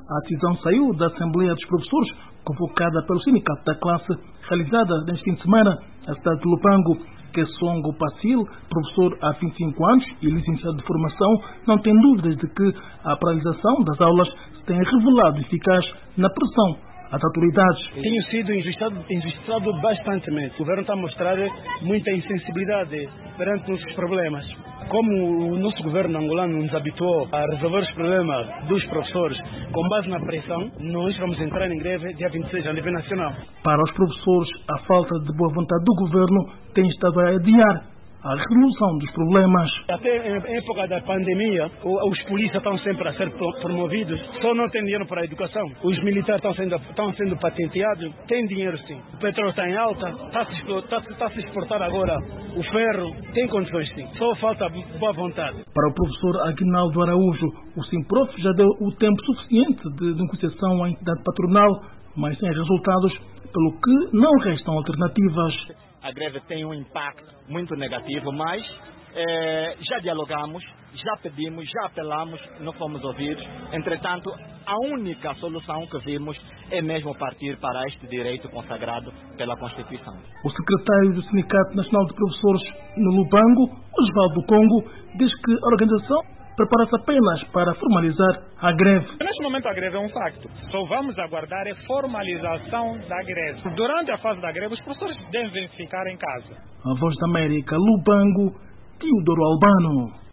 A decisão saiu da Assembleia dos Professores, convocada pelo Sindicato da Classe, realizada neste fim de semana na cidade de Lupango. Kessongo Pacil, professor há 25 anos e licenciado de formação, não tem dúvidas de que a paralisação das aulas se tem revelado eficaz na pressão às autoridades. Tenho sido injustiçado bastantemente. O governo está a mostrar muita insensibilidade perante os problemas. Como o nosso governo angolano nos habituou a resolver os problemas dos professores com base na pressão, nós vamos entrar em greve dia 26 a nível nacional. Para os professores, a falta de boa vontade do governo tem estado a adiar a resolução dos problemas. Até em época da pandemia, os polícias estão sempre a ser promovidos, só não tem dinheiro para a educação. Os militares estão sendo patenteados, tem dinheiro sim. O petróleo está em alta, está a se exportar agora o ferro, tem condições sim, só falta boa vontade. Para o professor Aguinaldo Araújo, o Simprof já deu o tempo suficiente de negociação à entidade patronal, mas sem resultados, pelo que não restam alternativas. A greve tem um impacto muito negativo, mas já dialogamos, já pedimos, já apelamos, não fomos ouvidos. Entretanto, a única solução que vimos é mesmo partir para este direito consagrado pela Constituição. O secretário do Sindicato Nacional de Professores no Lupango, Osvaldo Congo, diz que a organização prepara-se apenas para formalizar a greve. Neste momento a greve é um facto. Só vamos aguardar a formalização da greve. Durante a fase da greve, os professores devem ficar em casa. A Voz da América, Lupango, Teodoro Albano.